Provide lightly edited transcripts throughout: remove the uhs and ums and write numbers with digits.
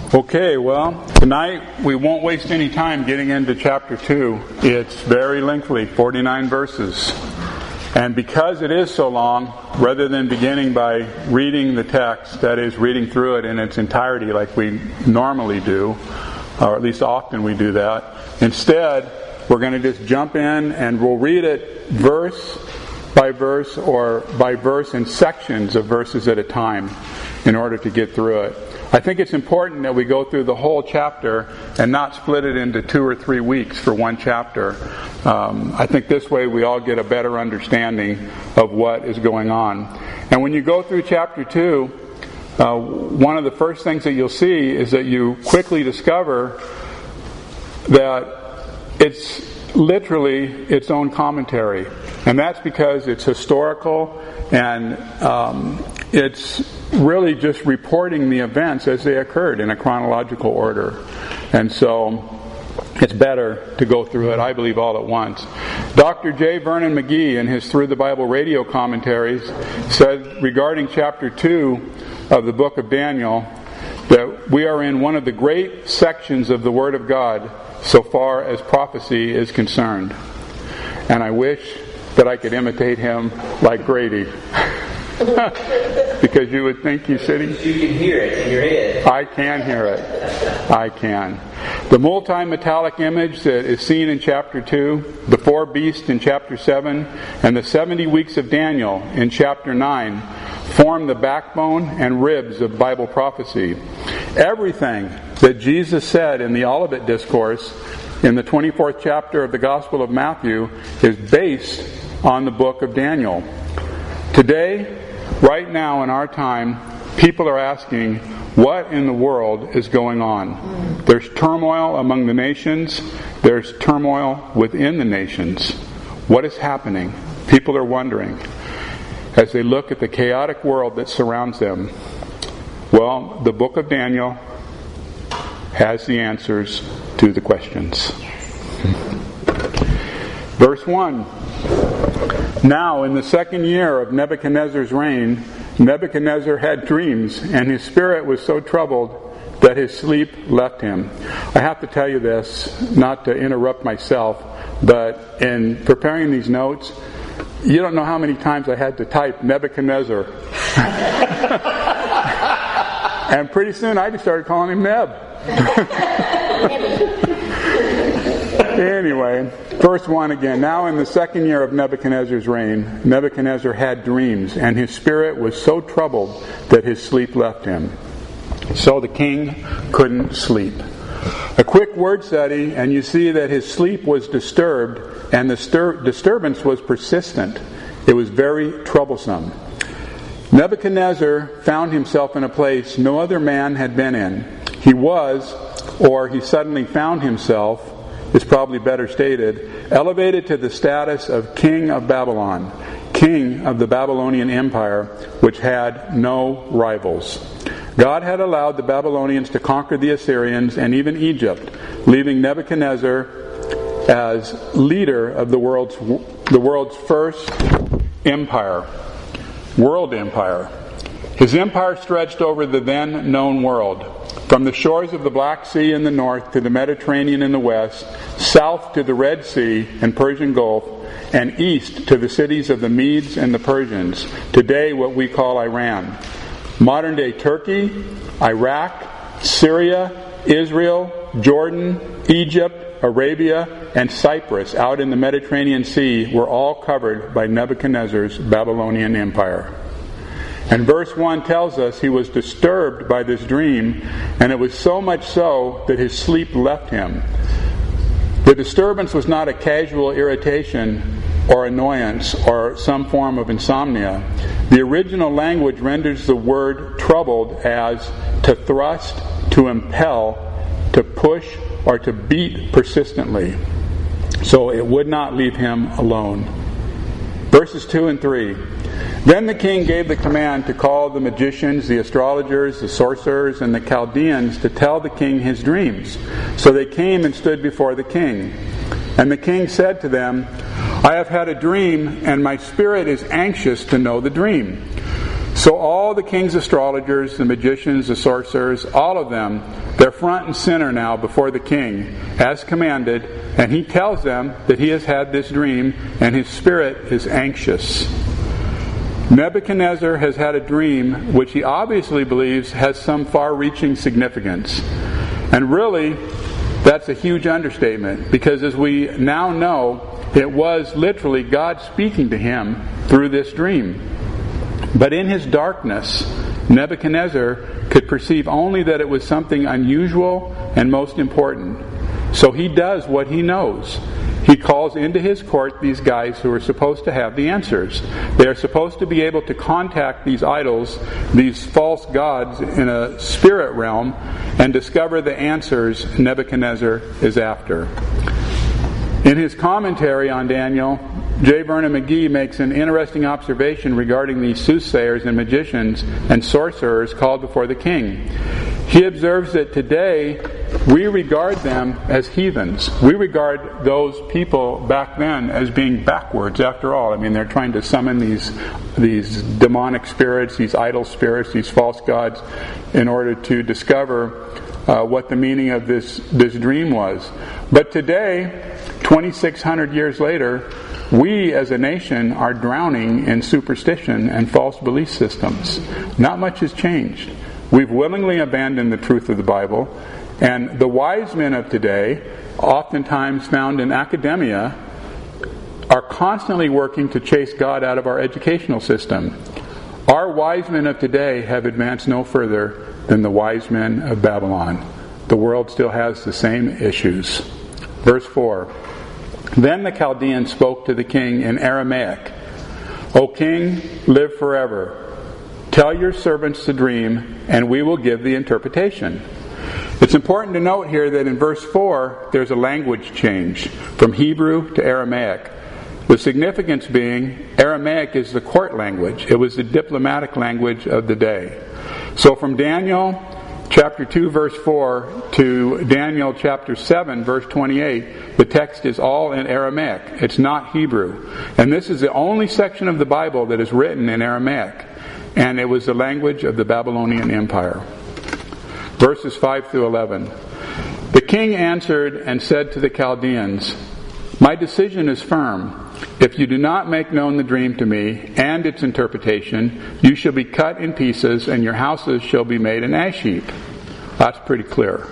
Okay, well, tonight we won't waste any time getting into chapter 2. It's very lengthy, 49 verses. And because it is so long, rather than beginning by reading the text, that is, reading through it in its entirety like we normally do, or at least often we do that, instead we're going to just jump in and we'll read it verse by verse or by verse in sections of verses at a time in order to get through it. I think it's important that we go through the whole chapter and not split it into 2 or 3 weeks for one chapter. I think this way we all get a better understanding of what is going on. And when you go through chapter 2, one of the first things that you'll see is that you quickly discover that it's literally its own commentary. And that's because it's historical and it's really just reporting the events as they occurred in a chronological order. And so it's better to go through it, I believe, all at once. Dr. J. Vernon McGee, in his Through the Bible radio commentaries, said regarding chapter 2 of the book of Daniel that we are in one of the great sections of the Word of God so far as prophecy is concerned. And I wish that I could imitate him like Grady. Because you would think you said You can hear it in your head. I can hear it. I can. The multi-metallic image that is seen in chapter 2, the 4 beasts in chapter 7, and the 70 weeks of Daniel in chapter 9 form the backbone and ribs of Bible prophecy. Everything that Jesus said in the Olivet Discourse in the 24th chapter of the Gospel of Matthew is based on the book of Daniel. Today, right now in our time, people are asking, what in the world is going on? There's turmoil among the nations. There's turmoil within the nations. What is happening? People are wondering as they look at the chaotic world that surrounds them. Well, the book of Daniel has the answers to the questions. Verse 1. Now, in the second year of Nebuchadnezzar's reign, Nebuchadnezzar had dreams, and his spirit was so troubled that his sleep left him. I have to tell you this, not to interrupt myself, but in preparing these notes, you don't know how many times I had to type Nebuchadnezzar. And pretty soon I just started calling him Neb. Anyway, verse 1 again. Now in the second year of Nebuchadnezzar's reign, Nebuchadnezzar had dreams, and his spirit was so troubled that his sleep left him. So the king couldn't sleep. A quick word study, and you see that his sleep was disturbed, and the disturbance was persistent. It was very troublesome. Nebuchadnezzar found himself in a place no other man had been in. He was, or he suddenly found himself, is probably better stated, elevated to the status of king of Babylon, king of the Babylonian Empire, which had no rivals. God had allowed the Babylonians to conquer the Assyrians and even Egypt, leaving Nebuchadnezzar as leader of the world's first empire, world empire. His empire stretched over the then known world, from the shores of the Black Sea in the north to the Mediterranean in the west, south to the Red Sea and Persian Gulf, and east to the cities of the Medes and the Persians, today what we call Iran. Modern-day Turkey, Iraq, Syria, Israel, Jordan, Egypt, Arabia, and Cyprus out in the Mediterranean Sea were all covered by Nebuchadnezzar's Babylonian Empire. And verse 1 tells us he was disturbed by this dream, and it was so much so that his sleep left him. The disturbance was not a casual irritation or annoyance or some form of insomnia. The original language renders the word troubled as to thrust, to impel, to push, or to beat persistently. So it would not leave him alone. Verses 2 and 3. Then the king gave the command to call the magicians, the astrologers, the sorcerers, and the Chaldeans to tell the king his dreams. So they came and stood before the king. And the king said to them, I have had a dream, and my spirit is anxious to know the dream. So all the king's astrologers, the magicians, the sorcerers, all of them, they're front and center now before the king, as commanded, and he tells them that he has had this dream, and his spirit is anxious. Nebuchadnezzar has had a dream which he obviously believes has some far-reaching significance. And really, that's a huge understatement, because as we now know, it was literally God speaking to him through this dream. But in his darkness, Nebuchadnezzar could perceive only that it was something unusual and most important. So he does what he knows. He calls into his court these guys who are supposed to have the answers. They are supposed to be able to contact these idols, these false gods in a spirit realm, and discover the answers Nebuchadnezzar is after. In his commentary on Daniel, J. Vernon McGee makes an interesting observation regarding these soothsayers and magicians and sorcerers called before the king. He observes that today we regard them as heathens. We regard those people back then as being backwards after all. I mean, they're trying to summon these demonic spirits, these idol spirits, these false gods in order to discover what the meaning of this dream was. But today, 2,600 years later, we as a nation are drowning in superstition and false belief systems. Not much has changed. We've willingly abandoned the truth of the Bible, and the wise men of today, oftentimes found in academia, are constantly working to chase God out of our educational system. Our wise men of today have advanced no further than the wise men of Babylon. The world still has the same issues. Verse 4. Then the Chaldeans spoke to the king in Aramaic. O king, live forever. Tell your servants the dream, and we will give the interpretation. It's important to note here that in verse 4, there's a language change from Hebrew to Aramaic. The significance being, Aramaic is the court language. It was the diplomatic language of the day. So from Daniel chapter 2 verse 4 to Daniel chapter 7 verse 28, the text is all in Aramaic. It's not Hebrew. And this is the only section of the Bible that is written in Aramaic. And it was the language of the Babylonian Empire. Verses 5 through 11. The king answered and said to the Chaldeans, My decision is firm. If you do not make known the dream to me and its interpretation, you shall be cut in pieces, and your houses shall be made an ash heap. That's pretty clear.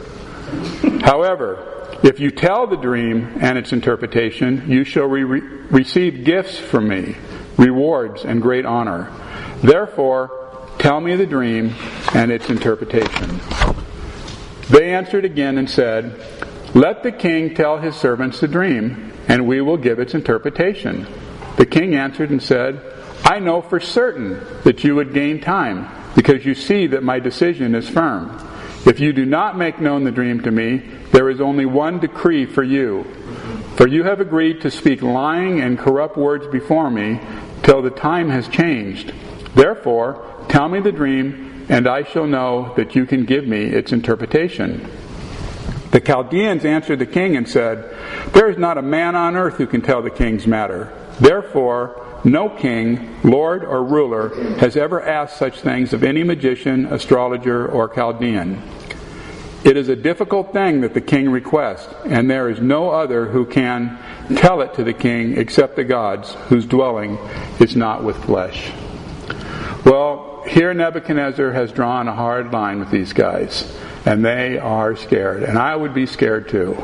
However, if you tell the dream and its interpretation, you shall receive gifts from me, rewards and great honor. Therefore, tell me the dream and its interpretation. They answered again and said, Let the king tell his servants the dream, and we will give its interpretation. The king answered and said, I know for certain that you would gain time, because you see that my decision is firm. If you do not make known the dream to me, there is only one decree for you. For you have agreed to speak lying and corrupt words before me, till the time has changed. Therefore, tell me the dream, and I shall know that you can give me its interpretation. The Chaldeans answered the king and said, There is not a man on earth who can tell the king's matter. Therefore, no king, lord, or ruler has ever asked such things of any magician, astrologer, or Chaldean. It is a difficult thing that the king requests, and there is no other who can tell it to the king except the gods, whose dwelling is not with flesh. Well, here Nebuchadnezzar has drawn a hard line with these guys, and they are scared, and I would be scared too.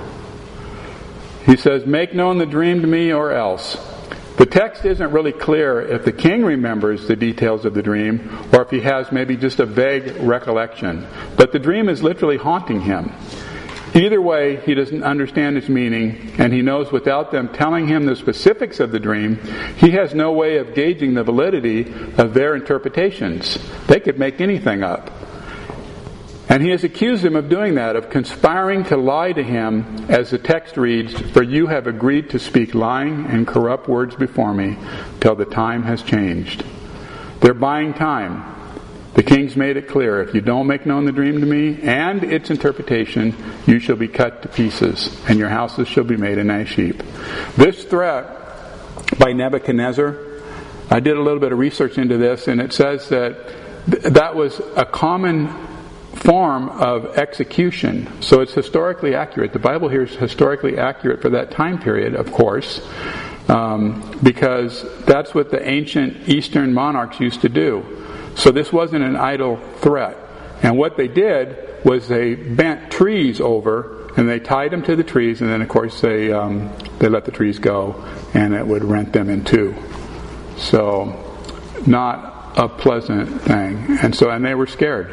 He says, Make known the dream to me or else. The text isn't really clear if the king remembers the details of the dream or if he has maybe just a vague recollection. But the dream is literally haunting him. Either way, he doesn't understand its meaning, and he knows without them telling him the specifics of the dream, he has no way of gauging the validity of their interpretations. They could make anything up. And he has accused them of doing that, of conspiring to lie to him, as the text reads, For you have agreed to speak lying and corrupt words before me, till the time has changed. They're buying time. The king's made it clear, if you don't make known the dream to me and its interpretation, you shall be cut to pieces, and your houses shall be made an ash heap. This threat by Nebuchadnezzar I did a little bit of research into this, and it says that that was a common form of execution. So it's historically accurate. The Bible here is historically accurate for that time period, of course, because that's what the ancient Eastern monarchs used to do. So this wasn't an idle threat. And what they did was they bent trees over, and they tied them to the trees, and then of course they let the trees go, and it would rent them in two. So not a pleasant thing. And they were scared.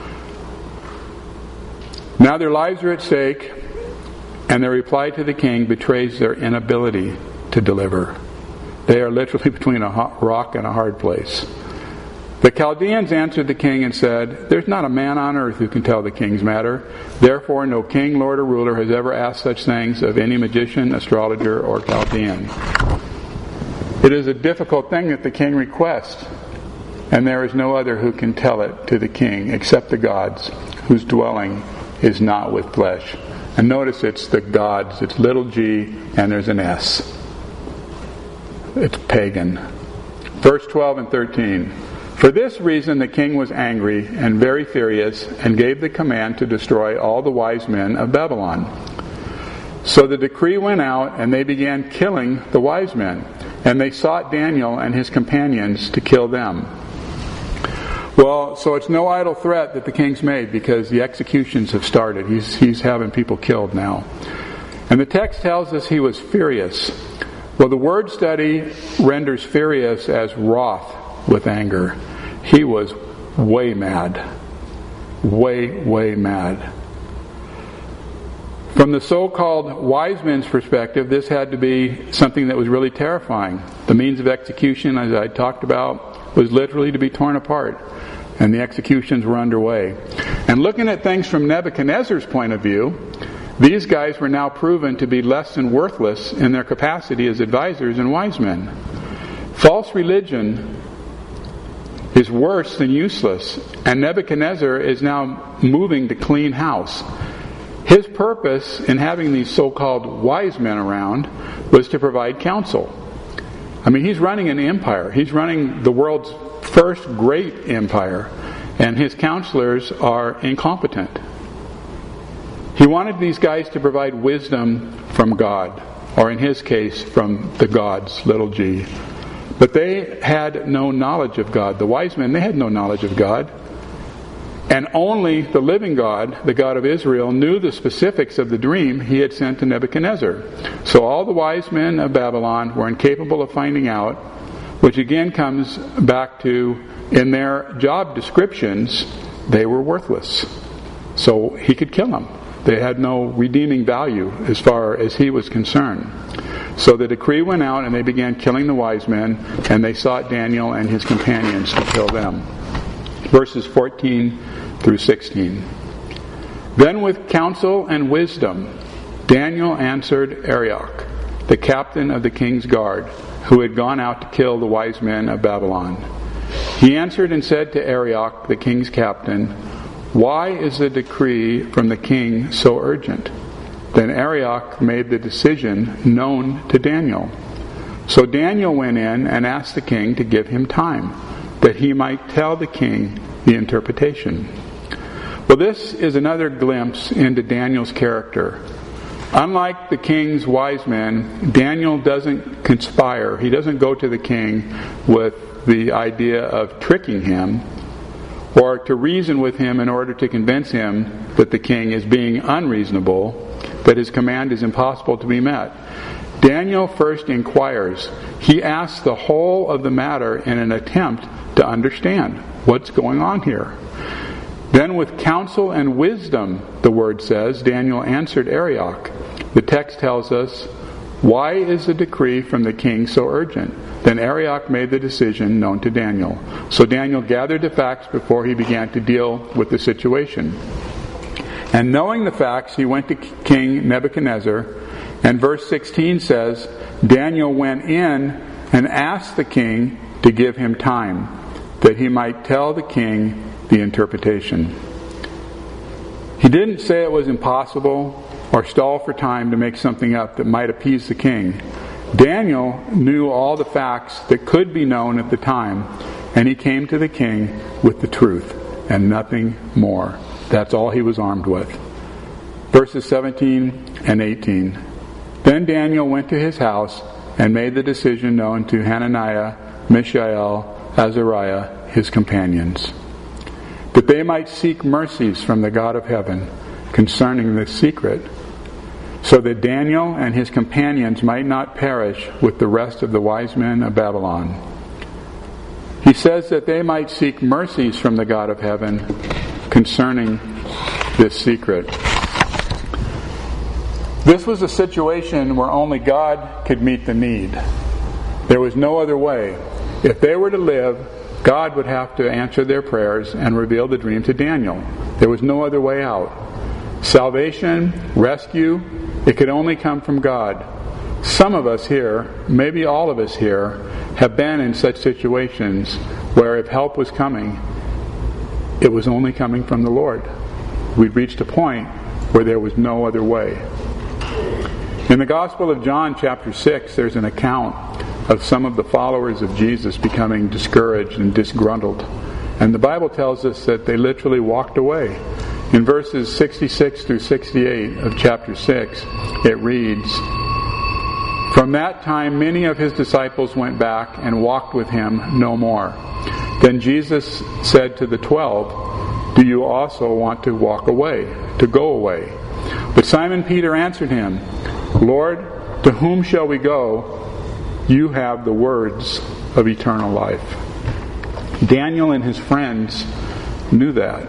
Now their lives are at stake, and their reply to the king betrays their inability to deliver. They are literally between a rock and a hard place. The Chaldeans answered the king and said, "There's not a man on earth who can tell the king's matter. Therefore no king, lord, or ruler has ever asked such things of any magician, astrologer, or Chaldean." It is a difficult thing that the king requests, and there is no other who can tell it to the king except the gods, whose dwelling is not with flesh. And notice it's the gods, it's little g, and there's an S. It's pagan. Verse 12 and 13. For this reason the king was angry and very furious, and gave the command to destroy all the wise men of Babylon. So the decree went out, and they began killing the wise men, and they sought Daniel and his companions to kill them. Well, so it's no idle threat that the king's made, because the executions have started. He's having people killed now. And the text tells us he was furious. Well, the word study renders furious as wroth with anger. He was way mad. Way mad. From the so-called wise men's perspective, this had to be something that was really terrifying. The means of execution, as I talked about, was literally to be torn apart. And the executions were underway. And looking at things from Nebuchadnezzar's point of view, these guys were now proven to be less than worthless in their capacity as advisors and wise men. False religion is worse than useless, and Nebuchadnezzar is now moving to clean house. His purpose in having these so-called wise men around was to provide counsel. I mean, he's running an empire. He's running the world's first great empire, and his counselors are incompetent. He wanted these guys to provide wisdom from God, or in his case, from the gods, little g. But they had no knowledge of God. The wise men, they had no knowledge of God. And only the living God, the God of Israel, knew the specifics of the dream he had sent to Nebuchadnezzar. So all the wise men of Babylon were incapable of finding out, which again comes back to, in their job descriptions, they were worthless. So he could kill them. They had no redeeming value as far as he was concerned. So the decree went out, and they began killing the wise men, and they sought Daniel and his companions to kill them. Verses 14 through 16. Then with counsel and wisdom, Daniel answered Arioch, the captain of the king's guard, who had gone out to kill the wise men of Babylon. He answered and said to Arioch, the king's captain, "Why is the decree from the king so urgent?" Then Arioch made the decision known to Daniel. So Daniel went in and asked the king to give him time, that he might tell the king the interpretation. Well, this is another glimpse into Daniel's character. Unlike the king's wise men, Daniel doesn't conspire. He doesn't go to the king with the idea of tricking him, or to reason with him in order to convince him that the king is being unreasonable, that his command is impossible to be met. Daniel first inquires. He asks the whole of the matter in an attempt to understand what's going on here. Then with counsel and wisdom, the word says, Daniel answered Arioch. The text tells us, "Why is the decree from the king so urgent?" Then Arioch made the decision known to Daniel. So Daniel gathered the facts before he began to deal with the situation. And knowing the facts, he went to King Nebuchadnezzar. And verse 16 says, Daniel went in and asked the king to give him time, that he might tell the king the interpretation. He didn't say it was impossible or stall for time to make something up that might appease the king. Daniel knew all the facts that could be known at the time, and he came to the king with the truth and nothing more. That's all he was armed with. Verses 17 and 18. Then Daniel went to his house and made the decision known to Hananiah, Mishael, Azariah, his companions, that they might seek mercies from the God of heaven concerning this secret, so that Daniel and his companions might not perish with the rest of the wise men of Babylon. He says that they might seek mercies from the God of heaven concerning this secret. This was a situation where only God could meet the need. There was no other way. If they were to live, God would have to answer their prayers and reveal the dream to Daniel. There was no other way out. Salvation, rescue, it could only come from God. Some of us here, maybe all of us here, have been in such situations where if help was coming, it was only coming from the Lord. We'd reached a point where there was no other way. In the Gospel of John, chapter 6, there's an account of some of the followers of Jesus becoming discouraged and disgruntled. And the Bible tells us that they literally walked away. In verses 66 through 68 of chapter 6, it reads, "From that time many of his disciples went back and walked with him no more. Then Jesus said to the 12, 'Do you also want to walk away, to go away?' But Simon Peter answered him, 'Lord, to whom shall we go? You have the words of eternal life.'" Daniel and his friends knew that.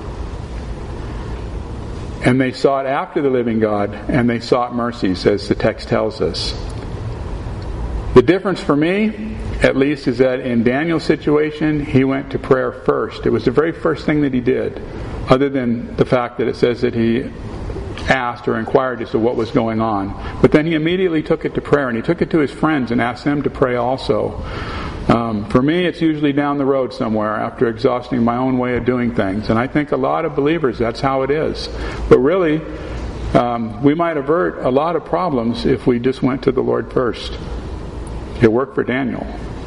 And they sought after the living God, and they sought mercies, as the text tells us. The difference for me, at least, is that in Daniel's situation, he went to prayer first. It was the very first thing that he did, other than the fact that it says that he asked or inquired as to what was going on. But then he immediately took it to prayer, and he took it to his friends and asked them to pray also. For me, it's usually down the road somewhere after exhausting my own way of doing things. And I think a lot of believers, that's how it is. But really, we might avert a lot of problems if we just went to the Lord first. It worked for Daniel.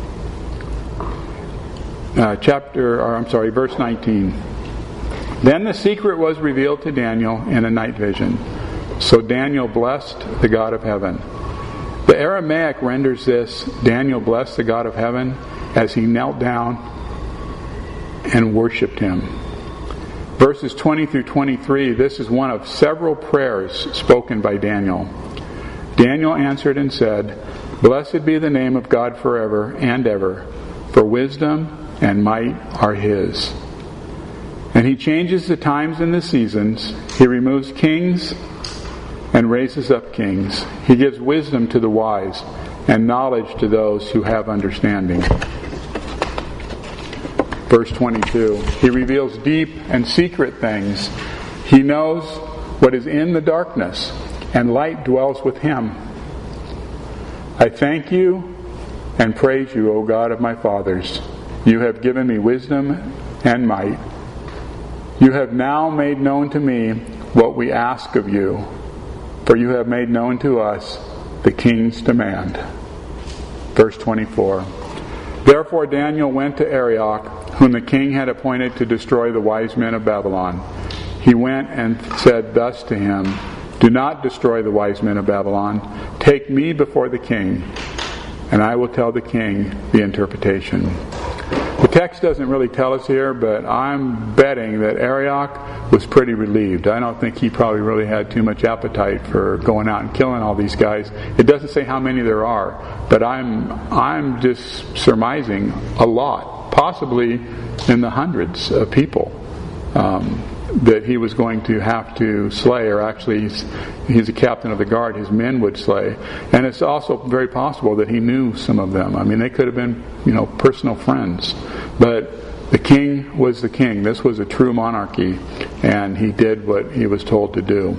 Verse 19. Then the secret was revealed to Daniel in a night vision. So Daniel blessed the God of heaven. The Aramaic renders this, Daniel blessed the God of heaven, as he knelt down and worshipped him. Verses 20 through 23, this is one of several prayers spoken by Daniel. Daniel answered and said, "Blessed be the name of God forever and ever, for wisdom and might are his. And he changes the times and the seasons. He removes kings and raises up kings. He gives wisdom to the wise and knowledge to those who have understanding." Verse 22, he reveals deep and secret things. He knows what is in the darkness, and light dwells with him. "I thank you and praise you, O God of my fathers. You have given me wisdom and might. You have now made known to me what we ask of you, for you have made known to us the king's demand." Verse 24. Therefore Daniel went to Arioch, whom the king had appointed to destroy the wise men of Babylon. He went and said thus to him, "Do not destroy the wise men of Babylon. Take me before the king, and I will tell the king the interpretation." The text doesn't really tell us here, but I'm betting that Arioch was pretty relieved. I don't think he probably really had too much appetite for going out and killing all these guys. It doesn't say how many there are, but I'm just surmising a lot, possibly in the hundreds of people that he was going to have to slay, or actually he's a captain of the guard, his men would slay. And it's also very possible that he knew some of them. I mean, they could have been, personal friends. But the king was the king. This was a true monarchy, and he did what he was told to do.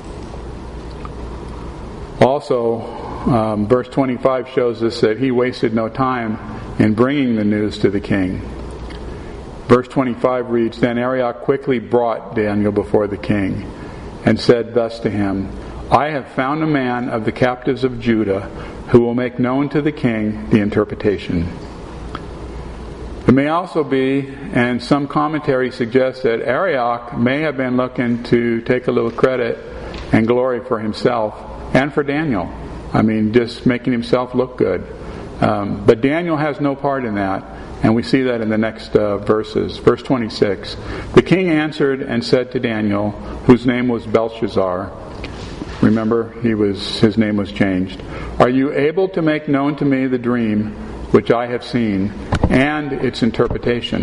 Also, verse 25 shows us that he wasted no time in bringing the news to the king. Verse 25 reads, Then Arioch quickly brought Daniel before the king and said thus to him, I have found a man of the captives of Judah who will make known to the king the interpretation. It may also be, and some commentary suggests that Arioch may have been looking to take a little credit and glory for himself and for Daniel. I mean, just making himself look good. But Daniel has no part in that, and we see that in the next verses. Verse 26, the king answered and said to Daniel, whose name was Belshazzar. Remember, his name was changed. Are you able to make known to me the dream which I have seen and its interpretation?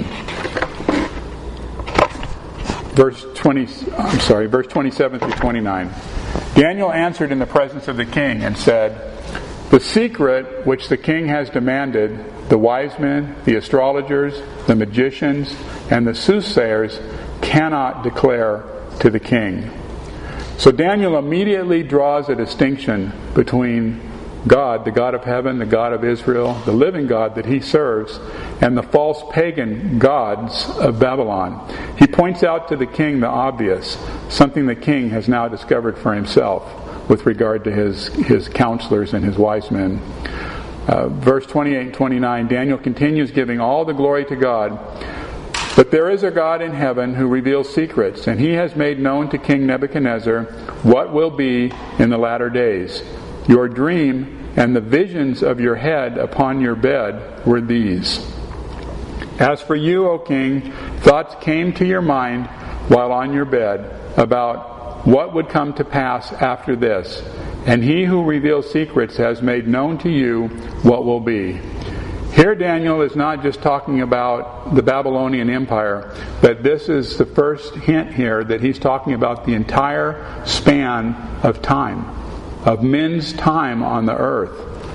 Verse 27 through 29. Daniel answered in the presence of the king and said, the secret which the king has demanded, the wise men, the astrologers, the magicians, and the soothsayers cannot declare to the king. So Daniel immediately draws a distinction between God, the God of heaven, the God of Israel, the living God that he serves, and the false pagan gods of Babylon. He points out to the king the obvious, something the king has now discovered for himself with regard to his counselors and his wise men. Verse 28 and 29, Daniel continues giving all the glory to God. But there is a God in heaven who reveals secrets, and he has made known to King Nebuchadnezzar what will be in the latter days. Your dream and the visions of your head upon your bed were these. As for you, O king, thoughts came to your mind while on your bed about what would come to pass after this. And he who reveals secrets has made known to you what will be. Here Daniel is not just talking about the Babylonian Empire, but this is the first hint here that he's talking about the entire span of time, of men's time on the earth.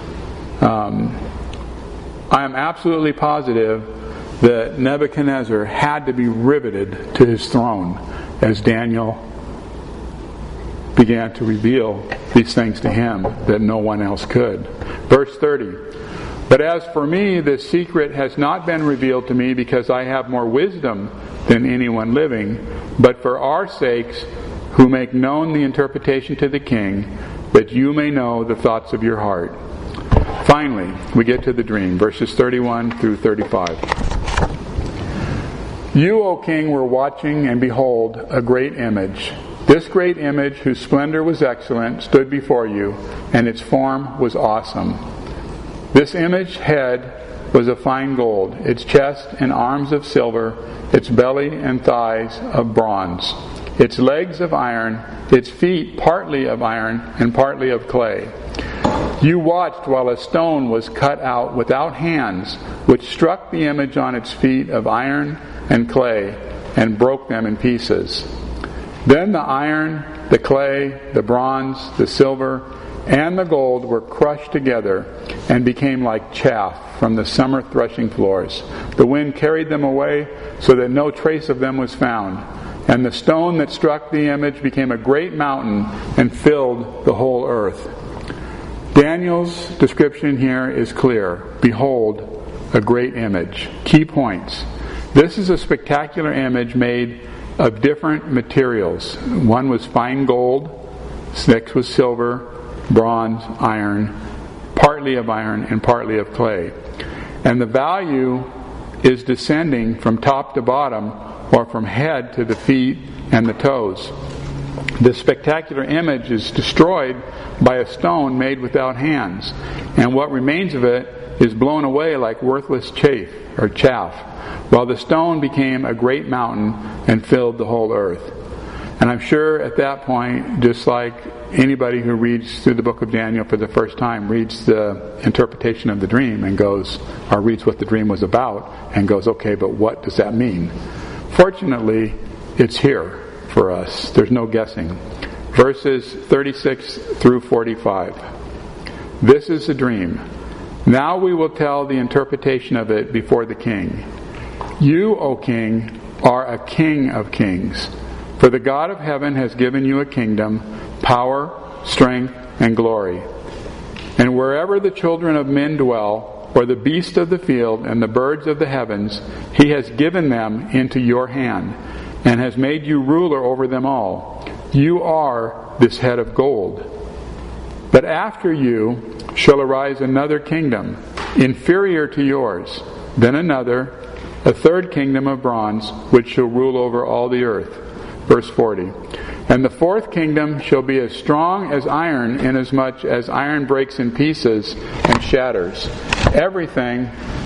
I am absolutely positive that Nebuchadnezzar had to be riveted to his throne as Daniel began to reveal these things to him that no one else could. Verse 30. But as for me, this secret has not been revealed to me because I have more wisdom than anyone living, but for our sakes who make known the interpretation to the king, that you may know the thoughts of your heart. Finally, we get to the dream, verses 31 through 35. You, O king, were watching, and behold, a great image. This great image, whose splendor was excellent, stood before you, and its form was awesome. This image head was of fine gold, its chest and arms of silver, its belly and thighs of bronze, its legs of iron, its feet partly of iron and partly of clay. You watched while a stone was cut out without hands, which struck the image on its feet of iron and clay and broke them in pieces. Then the iron, the clay, the bronze, the silver, and the gold were crushed together and became like chaff from the summer threshing floors. The wind carried them away so that no trace of them was found. And the stone that struck the image became a great mountain and filled the whole earth. Daniel's description here is clear. Behold, a great image. Key points. This is a spectacular image made of different materials. One was fine gold, next was silver, bronze, iron, partly of iron and partly of clay. And the value is descending from top to bottom, or from head to the feet and the toes. This spectacular image is destroyed by a stone made without hands, and what remains of it is blown away like worthless chaff, while the stone became a great mountain and filled the whole earth. And I'm sure at that point, just like anybody who reads through the book of Daniel for the first time, reads the interpretation of the dream and goes, or reads what the dream was about and goes, okay, but what does that mean? Fortunately, it's here for us. There's no guessing. Verses 36 through 45. This is the dream. Now we will tell the interpretation of it before the king. You, O king, are a king of kings. For the God of heaven has given you a kingdom, power, strength, and glory. And wherever the children of men dwell, or the beasts of the field and the birds of the heavens, he has given them into your hand, and has made you ruler over them all. You are this head of gold. But after you shall arise another kingdom, inferior to yours, then another, a third kingdom of bronze, which shall rule over all the earth. Verse 40. And the fourth kingdom shall be as strong as iron, inasmuch as iron breaks in pieces and shatters everything.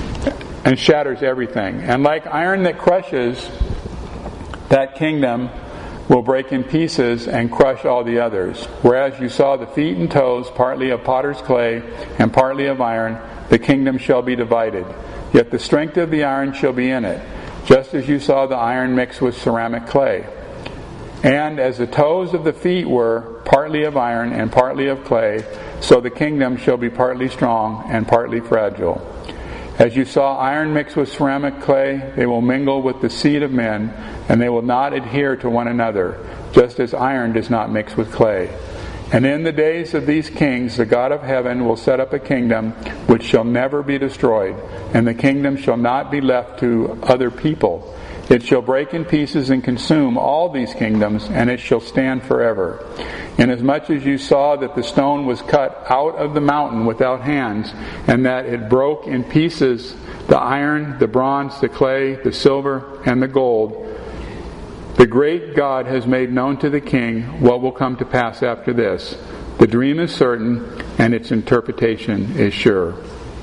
And like iron that crushes, that kingdom will break in pieces and crush all the others. Whereas you saw the feet and toes, partly of potter's clay and partly of iron, the kingdom shall be divided. Yet the strength of the iron shall be in it, just as you saw the iron mixed with ceramic clay. And as the toes of the feet were partly of iron and partly of clay, so the kingdom shall be partly strong and partly fragile. As you saw iron mixed with ceramic clay, they will mingle with the seed of men, and they will not adhere to one another, just as iron does not mix with clay. And in the days of these kings, the God of heaven will set up a kingdom which shall never be destroyed, and the kingdom shall not be left to other people. It shall break in pieces and consume all these kingdoms, and it shall stand forever. Inasmuch as you saw that the stone was cut out of the mountain without hands, and that it broke in pieces the iron, the bronze, the clay, the silver, and the gold, the great God has made known to the king what will come to pass after this. The dream is certain, and its interpretation is sure.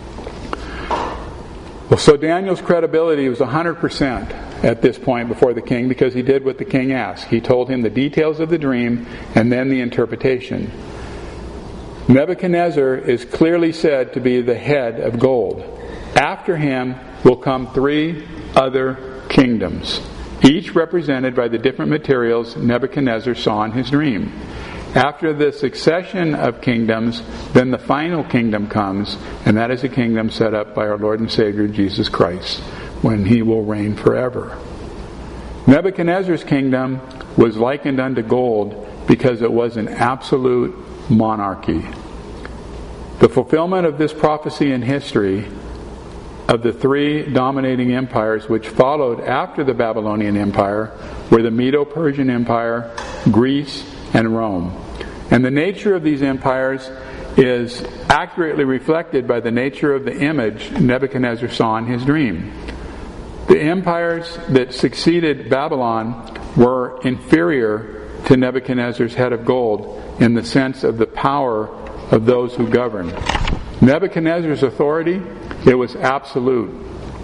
Well, so Daniel's credibility was 100% at this point before the king, because he did what the king asked. He told him the details of the dream and then the interpretation. Nebuchadnezzar is clearly said to be the head of gold. After him will come 3 other kingdoms, each represented by the different materials Nebuchadnezzar saw in his dream. After the succession of kingdoms, then the final kingdom comes, and that is a kingdom set up by our Lord and Savior Jesus Christ, when he will reign forever. Nebuchadnezzar's kingdom was likened unto gold because it was an absolute monarchy. The fulfillment of this prophecy in history of the 3 dominating empires which followed after the Babylonian Empire were the Medo-Persian Empire, Greece, and Rome. And the nature of these empires is accurately reflected by the nature of the image Nebuchadnezzar saw in his dream. The empires that succeeded Babylon were inferior to Nebuchadnezzar's head of gold in the sense of the power of those who governed. Nebuchadnezzar's authority, it was absolute.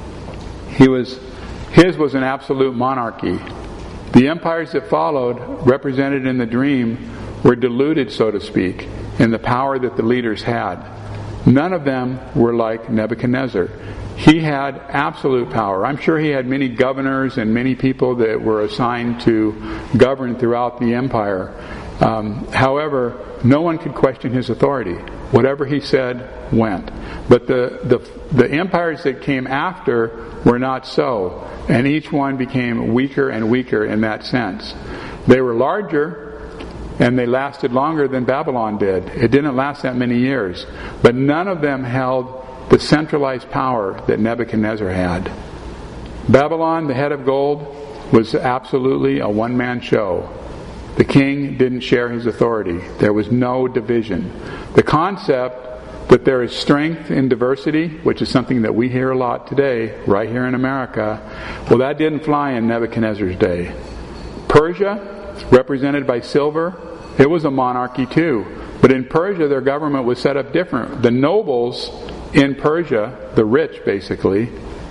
His was an absolute monarchy. The empires that followed, represented in the dream, were diluted, so to speak, in the power that the leaders had. None of them were like Nebuchadnezzar. He had absolute power. I'm sure he had many governors and many people that were assigned to govern throughout the empire. However, no one could question his authority. Whatever he said went. But the empires that came after were not so, and each one became weaker and weaker in that sense. They were larger, and they lasted longer than Babylon did. It didn't last that many years. But none of them held the centralized power that Nebuchadnezzar had. Babylon, the head of gold, was absolutely a one-man show. The king didn't share his authority. There was no division. The concept that there is strength in diversity, which is something that we hear a lot today, right here in America, well, that didn't fly in Nebuchadnezzar's day. Persia, represented by silver, it was a monarchy too. But in Persia, their government was set up different. The nobles in Persia, the rich basically,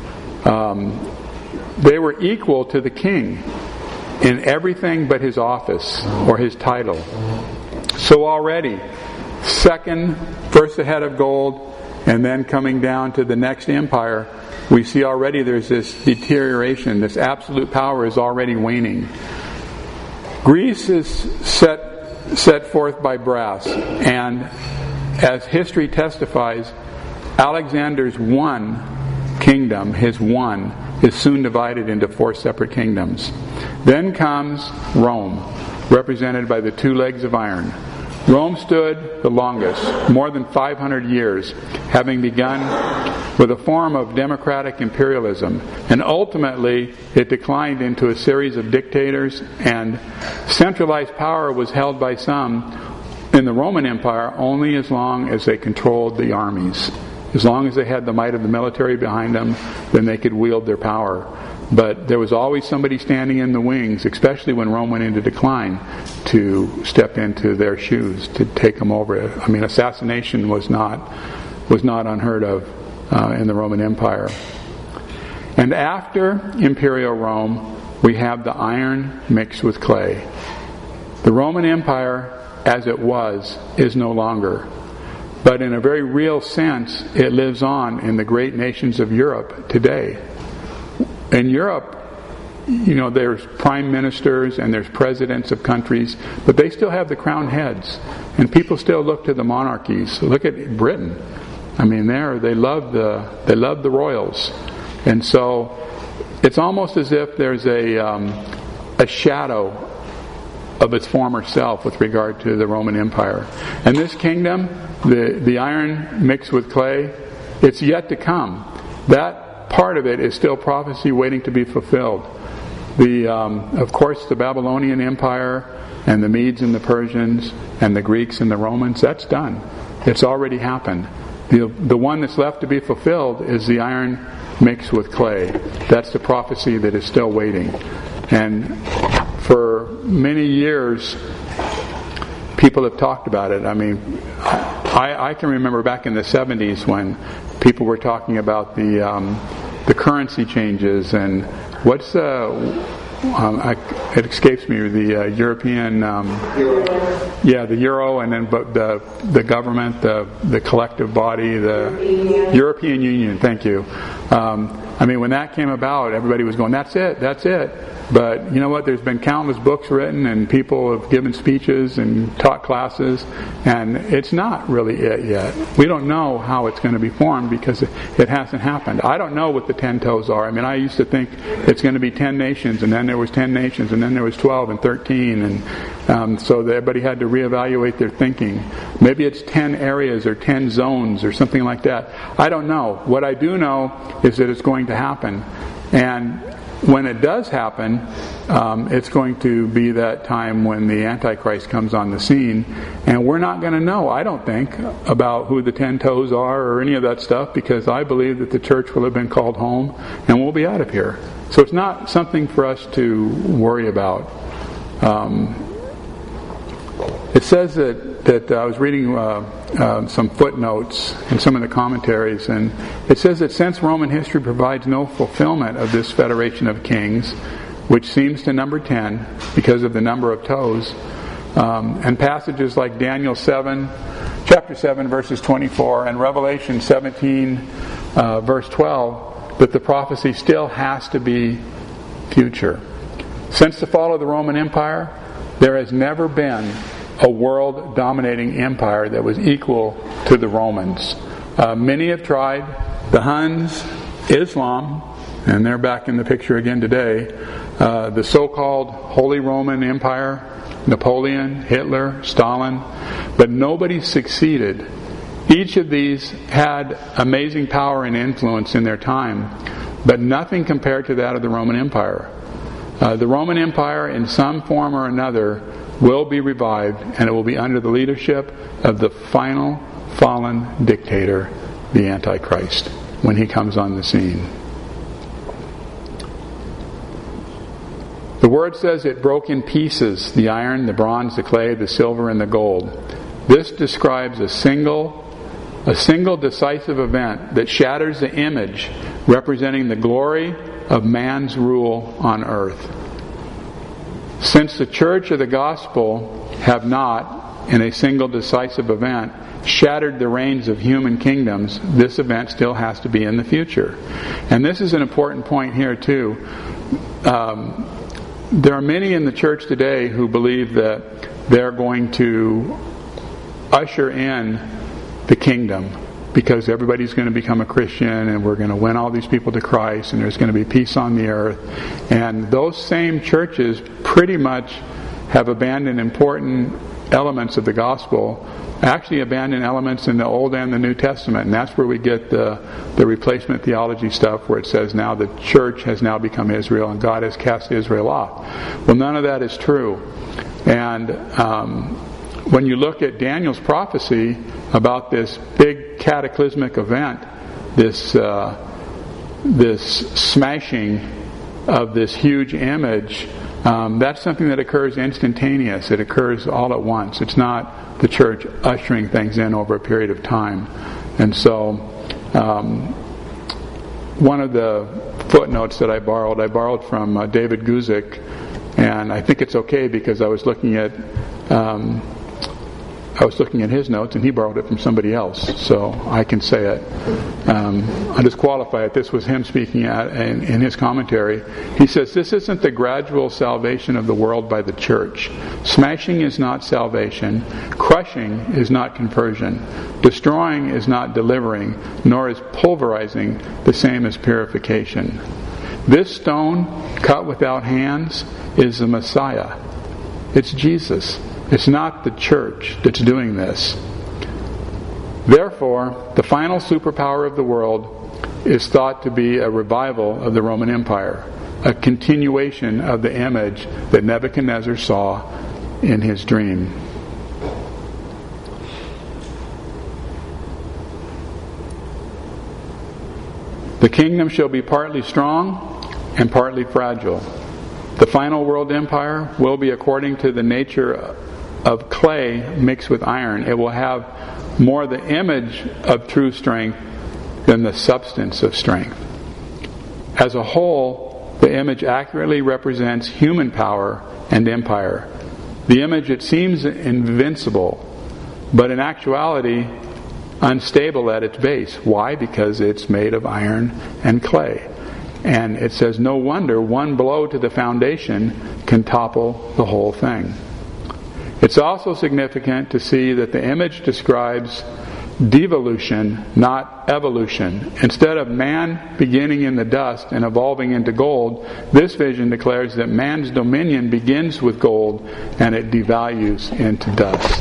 they were equal to the king in everything but his office or his title. So already, first the head of gold, and then coming down to the next empire, we see already there's this deterioration. This absolute power is already waning. Greece is set forth by brass, and as history testifies, Alexander's one kingdom, is soon divided into 4 separate kingdoms. Then comes Rome, represented by the 2 legs of iron. Rome stood the longest, more than 500 years, having begun with a form of democratic imperialism, and ultimately it declined into a series of dictators, and centralized power was held by some in the Roman Empire only as long as they controlled the armies. As long as they had the might of the military behind them, then they could wield their power. But there was always somebody standing in the wings, especially when Rome went into decline, to step into their shoes, to take them over. I mean, assassination was not unheard of in the Roman Empire. And after Imperial Rome, we have the iron mixed with clay. The Roman Empire, as it was, is no longer. But in a very real sense, it lives on in the great nations of Europe today. In Europe, there's prime ministers and there's presidents of countries, but they still have the crowned heads, and people still look to the monarchies. Look at Britain. I mean, they love the royals, and so it's almost as if there's a shadow of its former self with regard to the Roman Empire. And this kingdom, the iron mixed with clay, it's yet to come. That part of it is still prophecy waiting to be fulfilled. Of course, the Babylonian Empire and the Medes and the Persians and the Greeks and the Romans, that's done. It's already happened. The one that's left to be fulfilled is the iron mixed with clay. That's the prophecy that is still waiting. And for many years, people have talked about it. I mean, I can remember back in the 70s when people were talking about the currency changes and what's it escapes me, the European the euro, and then but the government, the collective body, the European Union. Thank you. I mean, when that came about, everybody was going, that's it. But you know what? There's been countless books written, and people have given speeches and taught classes, and it's not really it yet. We don't know how it's going to be formed because it hasn't happened. I don't know what the 10 toes are. I mean, I used to think it's going to be 10 nations, and then there was 10 nations, and then there was 12 and 13, and so everybody had to reevaluate their thinking. Maybe it's 10 areas or 10 zones or something like that. I don't know. What I do know is that it's going to happen, and when it does happen, it's going to be that time when the Antichrist comes on the scene, and we're not going to know, I don't think, about who the 10 toes are or any of that stuff, because I believe that the church will have been called home and we'll be out of here. So it's not something for us to worry about. It says that I was reading some footnotes in some of the commentaries, and it says that since Roman history provides no fulfillment of this federation of kings, which seems to number 10 because of the number of toes, and passages like Daniel 7, chapter 7, verses 24, and Revelation 17, verse 12, that the prophecy still has to be future. Since the fall of the Roman Empire, there has never been a world-dominating empire that was equal to the Romans. Many have tried. The Huns, Islam, and they're back in the picture again today. The so-called Holy Roman Empire, Napoleon, Hitler, Stalin, but nobody succeeded. Each of these had amazing power and influence in their time, but nothing compared to that of the Roman Empire. The Roman Empire, in some form or another, will be revived, and it will be under the leadership of the final fallen dictator, the Antichrist, when he comes on the scene. The word says it broke in pieces the iron, the bronze, the clay, the silver, and the gold. This describes a single decisive event that shatters the image representing the glory of man's rule on earth. Since the church of the gospel have not, in a single decisive event, shattered the reigns of human kingdoms, this event still has to be in the future. And this is an important point here too. There are many in the church today who believe that they're going to usher in the kingdom because everybody's going to become a Christian and we're going to win all these people to Christ and there's going to be peace on the earth. And those same churches pretty much have abandoned important elements of the gospel actually abandon elements in the Old and the New Testament, and that's where we get the replacement theology stuff, where it says now the church has now become Israel and God has cast Israel off. Well, none of that is true. And when you look at Daniel's prophecy about this big cataclysmic event, this smashing of this huge image, that's something that occurs instantaneous. It occurs all at once. It's not the church ushering things in over a period of time. And so one of the footnotes that I borrowed from David Guzik, and I think it's okay because I was looking at his notes, and he borrowed it from somebody else, so I can say it. I'll just qualify it. This was him speaking in his commentary. He says, "This isn't the gradual salvation of the world by the church. Smashing is not salvation. Crushing is not conversion. Destroying is not delivering, nor is pulverizing the same as purification. This stone, cut without hands, is the Messiah. It's Jesus. It's not the church that's doing this. Therefore, the final superpower of the world is thought to be a revival of the Roman Empire, a continuation of the image that Nebuchadnezzar saw in his dream." The kingdom shall be partly strong and partly fragile. The final world empire will be according to the nature of clay mixed with iron. It will have more the image of true strength than the substance of strength. As a whole, the image accurately represents human power and empire. The image, it seems invincible, but in actuality unstable at its base. Why? Because it's made of iron and clay. And it says, no wonder one blow to the foundation can topple the whole thing. It's also significant to see that the image describes devolution, not evolution. Instead of man beginning in the dust and evolving into gold, this vision declares that man's dominion begins with gold and it devalues into dust.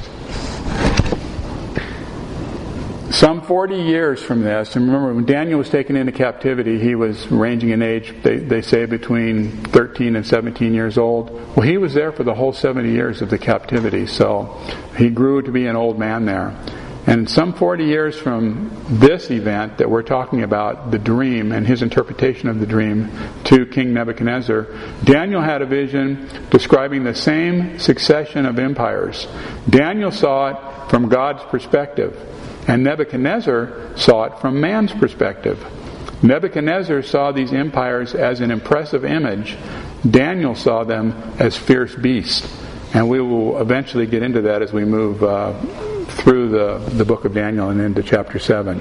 Some 40 years from this, and remember when Daniel was taken into captivity, he was ranging in age, they say between 13 and 17 years old. Well, he was there for the whole 70 years of the captivity, so he grew to be an old man there. And some 40 years from this event that we're talking about, the dream and his interpretation of the dream to King Nebuchadnezzar, Daniel had a vision describing the same succession of empires. Daniel saw it from God's perspective, and Nebuchadnezzar saw it from man's perspective. Nebuchadnezzar saw these empires as an impressive image. Daniel saw them as fierce beasts. And we will eventually get into that as we move through the book of Daniel and into chapter 7.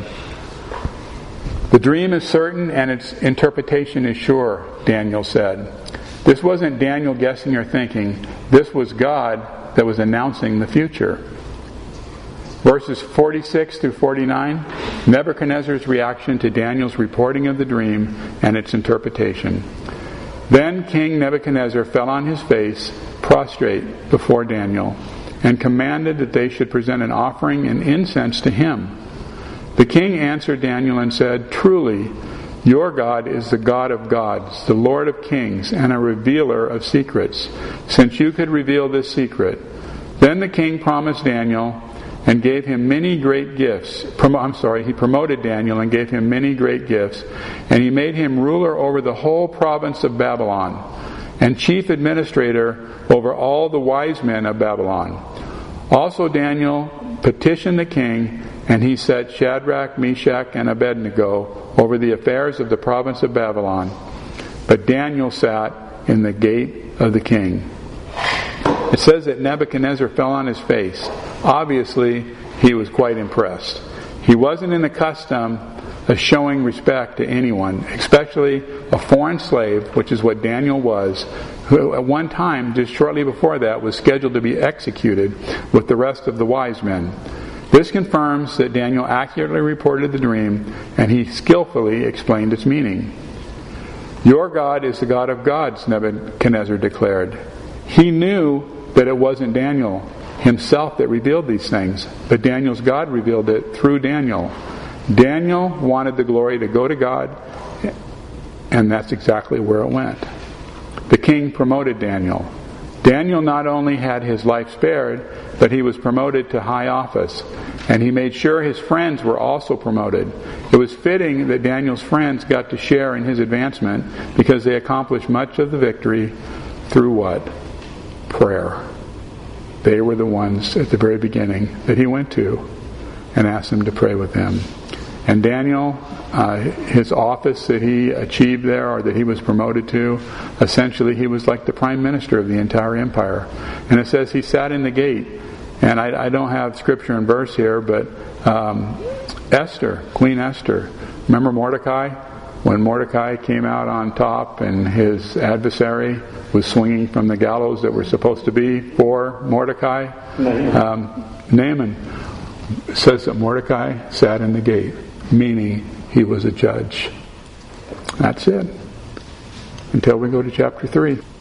The dream is certain and its interpretation is sure, Daniel said. This wasn't Daniel guessing or thinking. This was God that was announcing the future. Verses 46 through 49, Nebuchadnezzar's reaction to Daniel's reporting of the dream and its interpretation. Then King Nebuchadnezzar fell on his face, prostrate before Daniel, and commanded that they should present an offering and incense to him. The king answered Daniel and said, "Truly, your God is the God of gods, the Lord of kings, and a revealer of secrets, since you could reveal this secret." Then the king promised Daniel and gave him many great gifts. He promoted Daniel and gave him many great gifts, and he made him ruler over the whole province of Babylon, and chief administrator over all the wise men of Babylon. Also Daniel petitioned the king, and he set Shadrach, Meshach, and Abednego over the affairs of the province of Babylon. But Daniel sat in the gate of the king. It says that Nebuchadnezzar fell on his face. Obviously, he was quite impressed. He wasn't in the custom of showing respect to anyone, especially a foreign slave, which is what Daniel was, who at one time, just shortly before that, was scheduled to be executed with the rest of the wise men. This confirms that Daniel accurately reported the dream, and he skillfully explained its meaning. "Your God is the God of gods," Nebuchadnezzar declared. He knew that it wasn't Daniel. himself that revealed these things, but Daniel's God revealed it through Daniel. Daniel wanted the glory to go to God, and that's exactly where it went. The king promoted Daniel. Daniel not only had his life spared, but he was promoted to high office, and he made sure his friends were also promoted. It was fitting that Daniel's friends got to share in his advancement, because they accomplished much of the victory through what? Prayer. They were the ones at the very beginning that he went to and asked them to pray with him. And Daniel, his office that he achieved there, or that he was promoted to, essentially he was like the prime minister of the entire empire. And it says he sat in the gate. And I don't have scripture and verse here, but Esther, Queen Esther, remember Mordecai? When Mordecai came out on top and his adversary was swinging from the gallows that were supposed to be for Mordecai, Naaman, says that Mordecai sat in the gate, meaning he was a judge. That's it. Until we go to chapter 3.